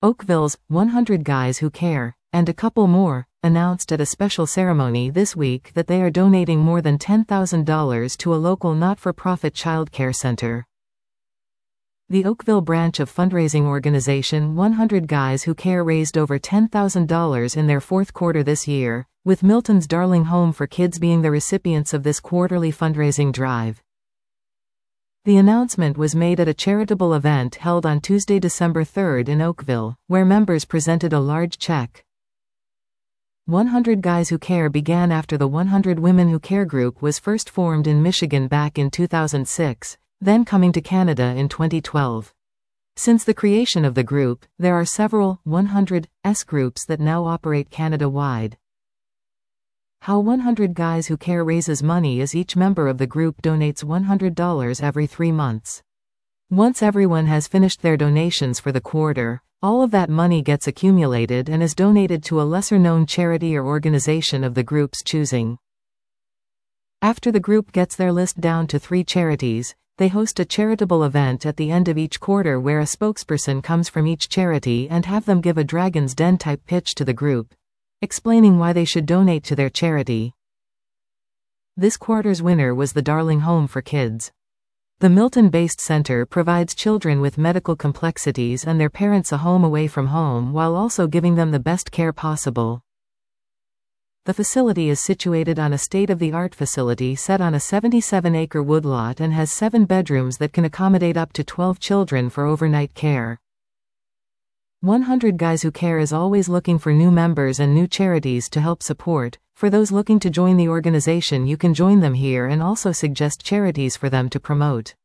Oakville's 100 Guys Who Care, and a couple more, announced at a special ceremony this week that they are donating more than $10,000 to a local not-for-profit childcare center. The Oakville branch of fundraising organization 100 Guys Who Care raised over $10,000 in their fourth quarter this year, with Milton's Darling Home for Kids being the recipients of this quarterly fundraising drive. The announcement was made at a charitable event held on Tuesday, December 3 in Oakville, where members presented a large check. 100 Guys Who Care began after the 100 Women Who Care group was first formed in Michigan back in 2006, then coming to Canada in 2012. Since the creation of the group, there are several 100s groups that now operate Canada-wide. How 100 Guys Who Care raises money is each member of the group donates $100 every 3 months. Once everyone has finished their donations for the quarter, all of that money gets accumulated and is donated to a lesser-known charity or organization of the group's choosing. After the group gets their list down to 3 charities, they host a charitable event at the end of each quarter where a spokesperson comes from each charity and have them give a Dragon's Den-type pitch to the group, explaining why they should donate to their charity. This quarter's winner was the Darling Home for Kids. The Milton-based center provides children with medical complexities and their parents a home away from home while also giving them the best care possible. The facility is situated on a state-of-the-art facility set on a 77-acre woodlot and has 7 bedrooms that can accommodate up to 12 children for overnight care. 100 Guys Who Care is always looking for new members and new charities to help support. For those looking to join the organization, you can join them here and also suggest charities for them to promote.